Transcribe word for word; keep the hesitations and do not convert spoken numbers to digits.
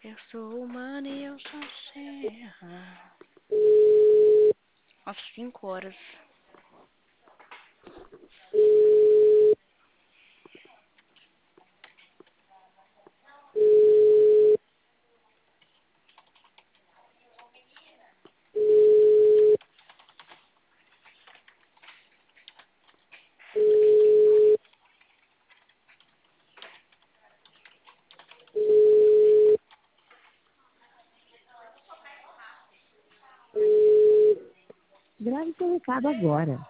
Eu sou humana e eu sou serra. Às cinco horas. Grave seu recado agora.